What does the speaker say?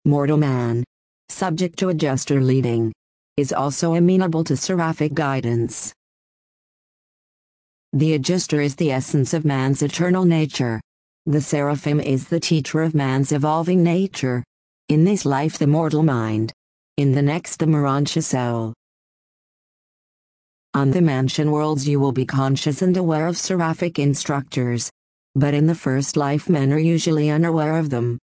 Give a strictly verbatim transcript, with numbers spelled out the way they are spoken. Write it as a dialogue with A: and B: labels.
A: Mortal man, subject to adjuster leading, is also amenable to seraphic guidance. The adjuster is the essence of man's eternal nature. The seraphim is the teacher of man's evolving nature. In this life the mortal mind. In the next the Morontia soul. On the mansion worlds you will be conscious and aware of seraphic instructors. But in the first life men are usually unaware of them.